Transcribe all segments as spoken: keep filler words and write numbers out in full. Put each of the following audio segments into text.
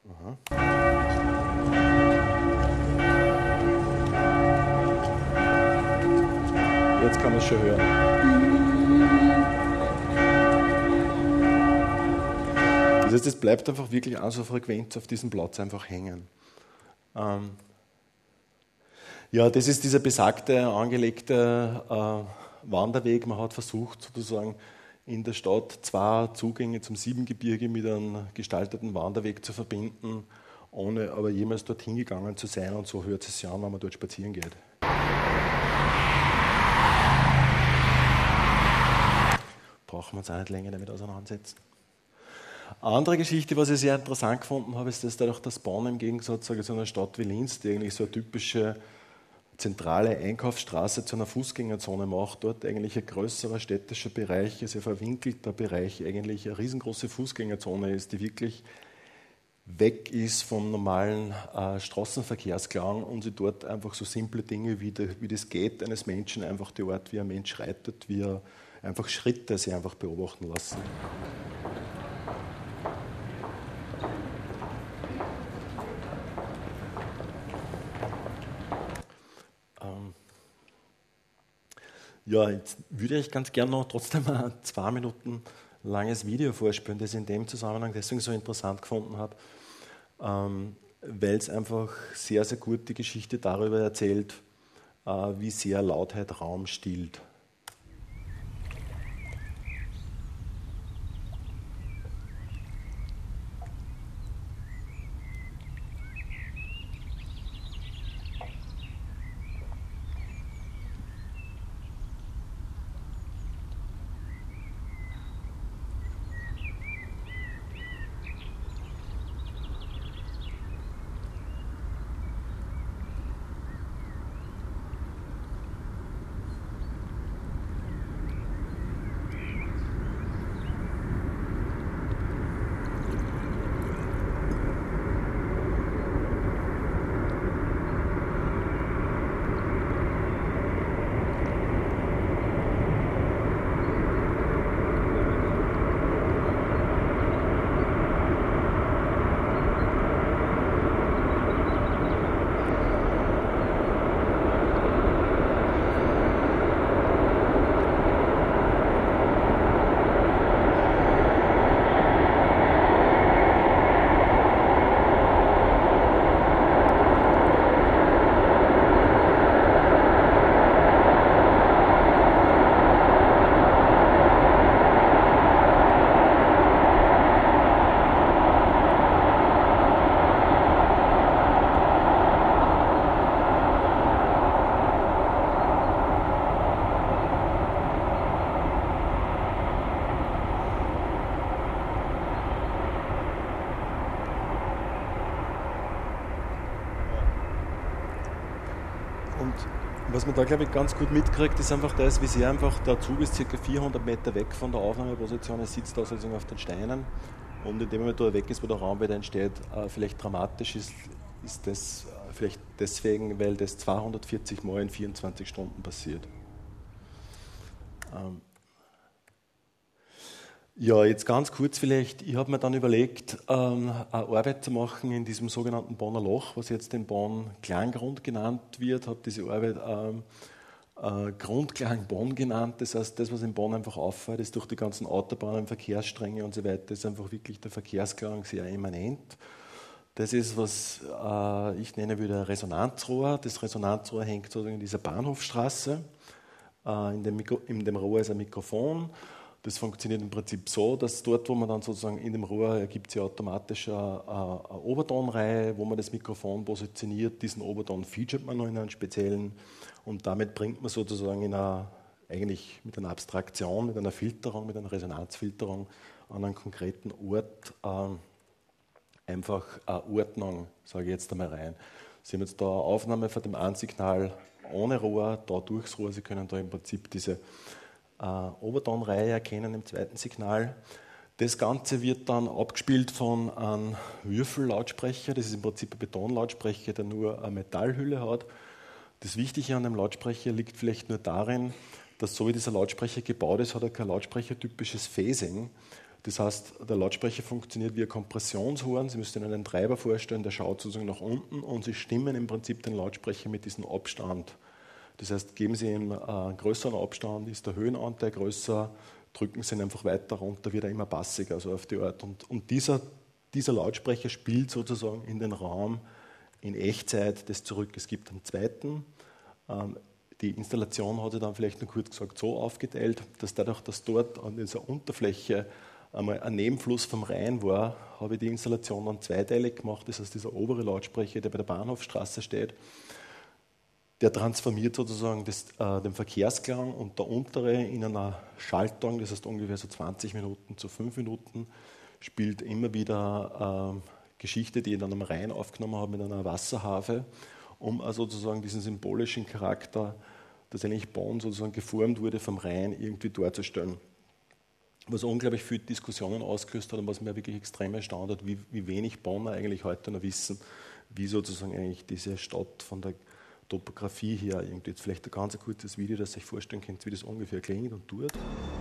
Aha. Jetzt kann man es schon hören. Das heißt, es bleibt einfach wirklich an so Frequenz auf diesem Platz einfach hängen. Ähm ja, das ist dieser besagte, angelegte äh, Wanderweg. Man hat versucht, sozusagen in der Stadt zwei Zugänge zum Siebengebirge mit einem gestalteten Wanderweg zu verbinden, ohne aber jemals dorthin gegangen zu sein. Und so hört es sich an, wenn man dort spazieren geht. Brauchen wir uns auch nicht länger damit auseinandersetzen. Eine andere Geschichte, was ich sehr interessant gefunden habe, ist, dass dadurch, dass Bonn im Gegensatz zu einer Stadt wie Linz, die eigentlich so eine typische zentrale Einkaufsstraße zu einer Fußgängerzone macht, dort eigentlich ein größerer städtischer Bereich, also ein verwinkelter Bereich, eigentlich eine riesengroße Fußgängerzone ist, die wirklich weg ist vom normalen äh, Straßenverkehrsklang und sie dort einfach so simple Dinge wie, der, wie das Gait eines Menschen, einfach die Art, wie ein Mensch reitet, wie er einfach Schritte sich einfach beobachten lassen. Ja, jetzt würde ich ganz gerne noch trotzdem ein zwei Minuten langes Video vorspielen, das ich in dem Zusammenhang deswegen so interessant gefunden habe, ähm, weil es einfach sehr, sehr gut die Geschichte darüber erzählt, äh, wie sehr Lautheit Raum stillt. Und was man da, glaube ich, ganz gut mitkriegt, ist einfach das, wie sehr einfach der Zug ist ca. vierhundert Meter weg von der Aufnahmeposition, er sitzt da sozusagen auf den Steinen und in dem Moment, wo er weg ist, wo der Raum wieder entsteht, vielleicht dramatisch ist, ist das vielleicht deswegen, weil das zweihundertvierzig Mal in vierundzwanzig Stunden passiert. Ähm Ja, jetzt ganz kurz vielleicht, ich habe mir dann überlegt, ähm, eine Arbeit zu machen in diesem sogenannten Bonner Loch, was jetzt in Bonn Klanggrund genannt wird, habe diese Arbeit ähm, äh, Grundklang Bonn genannt, das heißt, das, was in Bonn einfach auffällt, ist durch die ganzen Autobahnen, Verkehrsstränge und so weiter, ist einfach wirklich der Verkehrsklang sehr immanent. Das ist, was äh, ich nenne würde ein Resonanzrohr. Das Resonanzrohr hängt sozusagen in dieser Bahnhofstraße, äh, in, dem Mikro, in dem Rohr ist ein Mikrofon. Das funktioniert im Prinzip so, dass dort, wo man dann sozusagen in dem Rohr ergibt sich automatisch eine, eine Obertonreihe, wo man das Mikrofon positioniert. Diesen Oberton featuret man noch in einem speziellen und damit bringt man sozusagen in einer, eigentlich mit einer Abstraktion, mit einer Filterung, mit einer Resonanzfilterung an einen konkreten Ort äh, einfach eine Ordnung, sage ich jetzt einmal rein. Sie haben jetzt da eine Aufnahme von dem einen Signal ohne Rohr, da durchs Rohr. Sie können da im Prinzip diese Uh, Obertonreihe erkennen im zweiten Signal. Das Ganze wird dann abgespielt von einem Würfellautsprecher. Das ist im Prinzip ein Betonlautsprecher, der nur eine Metallhülle hat. Das Wichtige an dem Lautsprecher liegt vielleicht nur darin, dass so wie dieser Lautsprecher gebaut ist, hat er kein lautsprechertypisches Phasing. Das heißt, der Lautsprecher funktioniert wie ein Kompressionshorn. Sie müssen Ihnen einen Treiber vorstellen, der schaut sozusagen nach unten und Sie stimmen im Prinzip den Lautsprecher mit diesem Abstand. Das heißt, geben Sie ihm einen größeren Abstand, ist der Höhenanteil größer, drücken Sie ihn einfach weiter runter, wird er immer bassiger, also auf die Art. Und, und dieser, dieser Lautsprecher spielt sozusagen in den Raum in Echtzeit das zurück. Es gibt einen zweiten. Ähm, die Installation hat sich dann vielleicht nur kurz gesagt so aufgeteilt, dass dadurch, dass dort an dieser Unterfläche einmal ein Nebenfluss vom Rhein war, habe ich die Installation dann zweiteilig gemacht. Das heißt, dieser obere Lautsprecher, der bei der Bahnhofstraße steht, der transformiert sozusagen das, äh, den Verkehrsklang und der untere in einer Schaltung, das heißt ungefähr so zwanzig Minuten zu fünf Minuten, spielt immer wieder äh, Geschichte, die ich dann am Rhein aufgenommen habe mit einer Wasserharfe, um also sozusagen diesen symbolischen Charakter, dass eigentlich Bonn sozusagen geformt wurde vom Rhein, irgendwie darzustellen. Was unglaublich viele Diskussionen ausgelöst hat und was mir wirklich extrem erstaunt hat, wie, wie wenig Bonner eigentlich heute noch wissen, wie sozusagen eigentlich diese Stadt von der Topografie her irgendwie. Jetzt vielleicht ein ganz kurzes Video, das ihr euch vorstellen könnt, wie das ungefähr klingt und tut.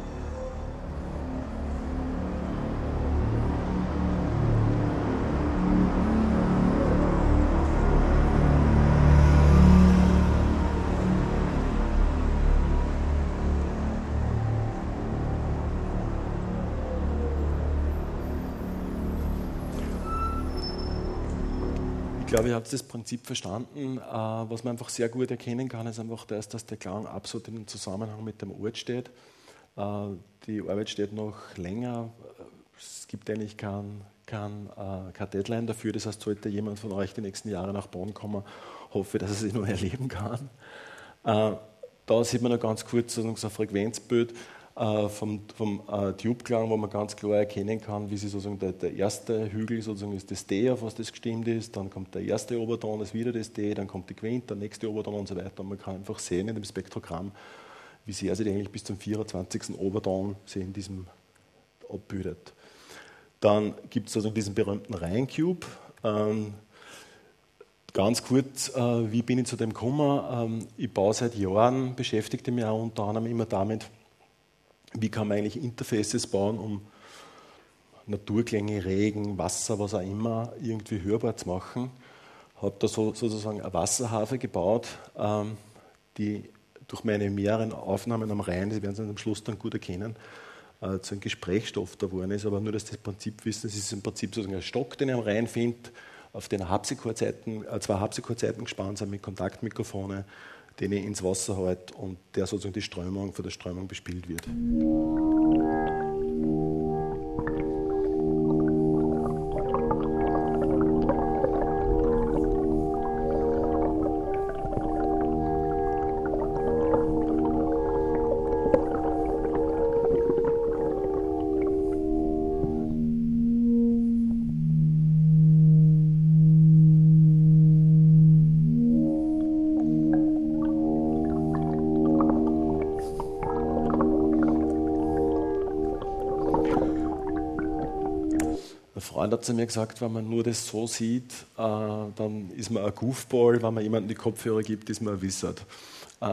Ich glaube, ihr habt das Prinzip verstanden. Was man einfach sehr gut erkennen kann, ist einfach das, dass der Klang absolut in Zusammenhang mit dem Ort steht. Die Arbeit steht noch länger. Es gibt eigentlich kein, kein, kein Deadline dafür. Das heißt, sollte jemand von euch die nächsten Jahre nach Bonn kommen, hoffe ich, dass er sich noch erleben kann. Da sieht man noch ganz kurz so ein Frequenzbild vom, vom äh, Tube-Klang, wo man ganz klar erkennen kann, wie sie sozusagen der, der erste Hügel sozusagen ist das D, auf was das gestimmt ist, dann kommt der erste Oberton, ist wieder das D, dann kommt die Quint, der nächste Oberton und so weiter. Und man kann einfach sehen in dem Spektrogramm, wie sehr sich eigentlich bis zum vierundzwanzigsten Oberton sie in diesem abbildet. Dann gibt es also diesen berühmten Rhein-Cube. Ähm, Ganz kurz, äh, wie bin ich zu dem gekommen? Ähm, ich baue seit Jahren, beschäftigte mich auch unter anderem immer damit, wie kann man eigentlich Interfaces bauen, um Naturklänge, Regen, Wasser, was auch immer, irgendwie hörbar zu machen. Ich habe da so, sozusagen eine Wasserharfe gebaut, ähm, die durch meine mehreren Aufnahmen am Rhein, Sie werden es am Schluss dann gut erkennen, äh, zu einem Gesprächsstoff da geworden ist. Aber nur, dass das Prinzip wissen, es ist im Prinzip sozusagen ein Stock, den ich am Rhein finde, auf den Harpsichordsaiten, äh, zwei Harpsichordsaiten gespannt sind mit Kontaktmikrofone, den ich ins Wasser halte und der sozusagen die Strömung von der Strömung bespielt wird. Ein Freund hat zu mir gesagt, wenn man nur das so sieht, äh, dann ist man ein Goofball, wenn man jemandem die Kopfhörer gibt, ist man ein Wizard. Äh,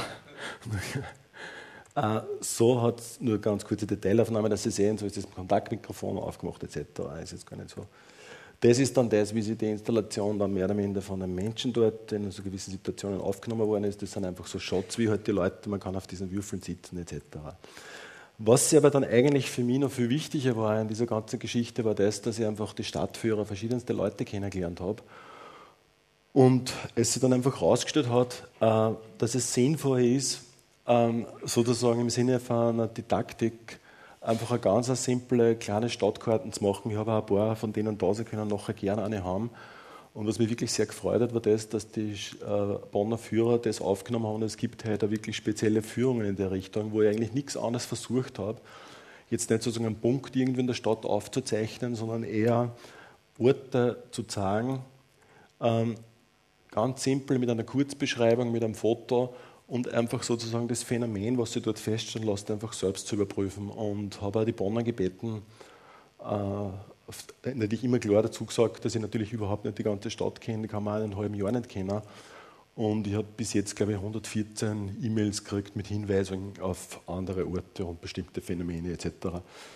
ja. äh, so hat es nur ganz kurze Detailaufnahme, dass Sie sehen, so ist das Kontaktmikrofon aufgemacht et cetera. Ist jetzt gar nicht so. Das ist dann das, wie sich die Installation dann mehr oder minder von einem Menschen dort in so gewissen Situationen aufgenommen worden ist. Das sind einfach so Shots, wie halt die Leute, man kann auf diesen Würfeln sitzen et cetera. Was aber dann eigentlich für mich noch viel wichtiger war in dieser ganzen Geschichte, war das, dass ich einfach die Stadtführer, verschiedenste Leute kennengelernt habe. Und es sich dann einfach herausgestellt hat, dass es sinnvoll ist, sozusagen im Sinne von einer Didaktik, einfach eine ganz simple kleine Stadtkarten zu machen. Ich habe auch ein paar von denen da sein können, nachher gerne eine haben. Und was mich wirklich sehr gefreut hat, war das, dass die äh, Bonner Führer das aufgenommen haben. Und es gibt heute wirklich spezielle Führungen in der Richtung, wo ich eigentlich nichts anderes versucht habe, jetzt nicht sozusagen einen Punkt irgendwie in der Stadt aufzuzeichnen, sondern eher Orte zu zeigen, ähm, ganz simpel mit einer Kurzbeschreibung, mit einem Foto und einfach sozusagen das Phänomen, was sie dort feststellen lässt, einfach selbst zu überprüfen. Und habe auch die Bonner gebeten, äh, natürlich immer klar dazu gesagt, dass ich natürlich überhaupt nicht die ganze Stadt kenne, die kann man auch in einem halben Jahr nicht kennen. Und ich habe bis jetzt, glaube ich, hundertvierzehn E-Mails gekriegt mit Hinweisen auf andere Orte und bestimmte Phänomene et cetera.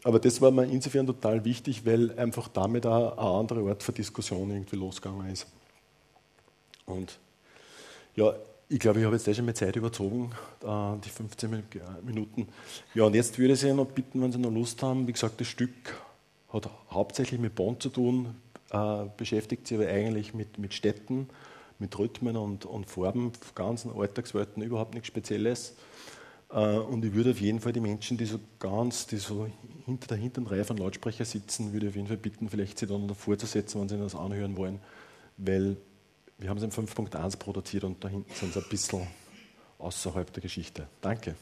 aber das war mir insofern total wichtig, weil einfach damit auch eine andere Art von Diskussion irgendwie losgegangen ist. Und ja, ich glaube, ich habe jetzt eh schon mehr Zeit überzogen, äh, die fünfzehn Minuten. Ja, und jetzt würde ich Sie noch bitten, wenn Sie noch Lust haben, wie gesagt, das Stück hat hauptsächlich mit Bond zu tun, äh, beschäftigt sich aber eigentlich mit, mit Städten, mit Rhythmen und, und Farben, ganzen Alltagswelten, überhaupt nichts Spezielles. Äh, und ich würde auf jeden Fall die Menschen, die so ganz, die so hinter der hinteren Reihe von Lautsprecher sitzen, würde ich auf jeden Fall bitten, vielleicht sie dann davor zu setzen, wenn sie das anhören wollen, weil wir haben es in fünf Punkt eins produziert und da hinten sind sie ein bisschen außerhalb der Geschichte. Danke.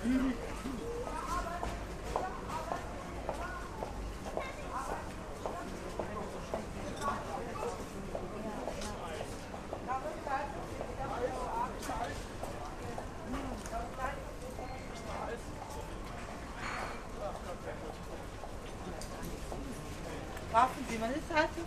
Brauchen Sie mal eine Seite?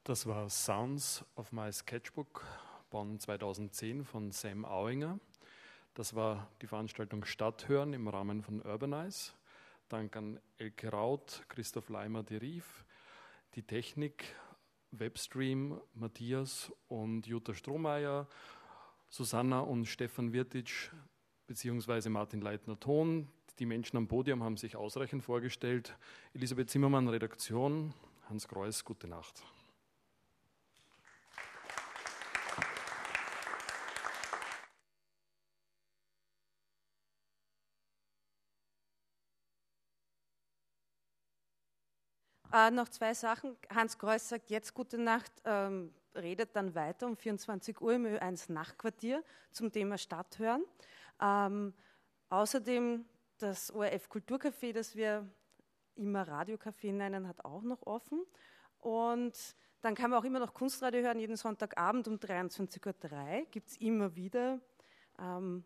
Das war Sounds of My Sketchbook, Bonn zweitausendzehn von Sam Auinger. Das war die Veranstaltung Stadthören im Rahmen von Urbanize. Dank an Elke Raut, Christoph Leimer-Deriv, die Technik, Webstream, Matthias und Jutta Strohmeier, Susanna und Stefan Wirtitsch beziehungsweise Martin Leitner-Ton. Die Menschen am Podium haben sich ausreichend vorgestellt. Elisabeth Zimmermann, Redaktion, Hans Greuß, gute Nacht. Äh, noch zwei Sachen. Hans Greuß sagt jetzt gute Nacht, ähm, redet dann weiter um vierundzwanzig Uhr im Ö eins Nachtquartier zum Thema Stadthören. Ähm, außerdem das O R F Kulturcafé, das wir immer Radiocafé nennen, hat auch noch offen. Und dann kann man auch immer noch Kunstradio hören, jeden Sonntagabend um dreiundzwanzig Uhr drei gibt es immer wieder. Ähm,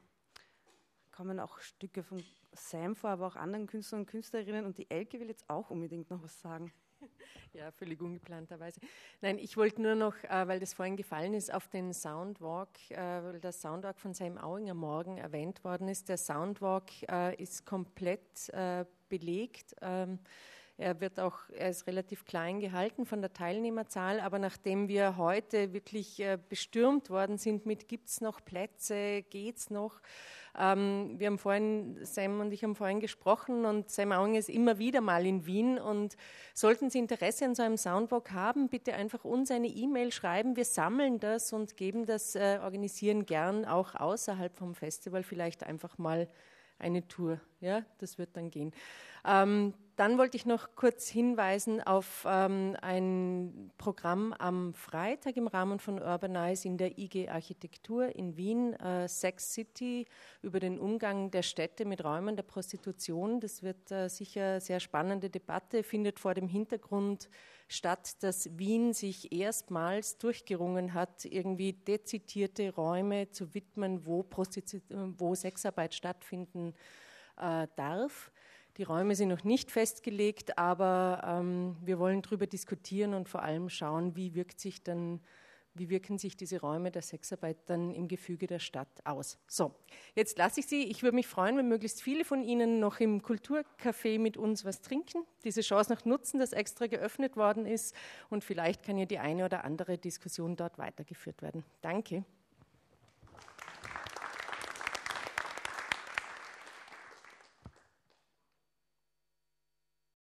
kommen auch Stücke von Sam vor, aber auch anderen Künstlern und Künstlerinnen. Und die Elke will jetzt auch unbedingt noch was sagen. Ja, völlig ungeplanterweise. Nein, ich wollte nur noch, äh, weil das vorhin gefallen ist, auf den Soundwalk, äh, weil der Soundwalk von Sam Auinger morgen erwähnt worden ist. Der Soundwalk äh, ist komplett äh, belegt. Ähm, Er wird auch, er ist relativ klein gehalten von der Teilnehmerzahl, aber nachdem wir heute wirklich äh, bestürmt worden sind mit gibt es noch Plätze, geht's noch? Ähm, wir haben vorhin, Sam und ich haben vorhin gesprochen und Sam Auinger ist immer wieder mal in Wien und sollten Sie Interesse an so einem Soundwalk haben, bitte einfach uns eine E-Mail schreiben. Wir sammeln das und geben das, äh, organisieren gern auch außerhalb vom Festival vielleicht einfach mal eine Tour, ja, das wird dann gehen. Ähm, dann wollte ich noch kurz hinweisen auf ähm, ein Programm am Freitag im Rahmen von Urbanize in der I G Architektur in Wien, äh, Sex City, über den Umgang der Städte mit Räumen der Prostitution. Das wird äh, sicher eine sehr spannende Debatte, findet vor dem Hintergrund statt, dass Wien sich erstmals durchgerungen hat, irgendwie dezidierte Räume zu widmen, wo, Prostitu- wo Sexarbeit stattfinden äh, darf. Die Räume sind noch nicht festgelegt, aber ähm, wir wollen darüber diskutieren und vor allem schauen, wie wirkt sich dann, wie wirken sich diese Räume der Sexarbeit dann im Gefüge der Stadt aus. So, jetzt lasse ich Sie. Ich würde mich freuen, wenn möglichst viele von Ihnen noch im Kulturcafé mit uns was trinken, diese Chance noch nutzen, das extra geöffnet worden ist und vielleicht kann ja die eine oder andere Diskussion dort weitergeführt werden. Danke.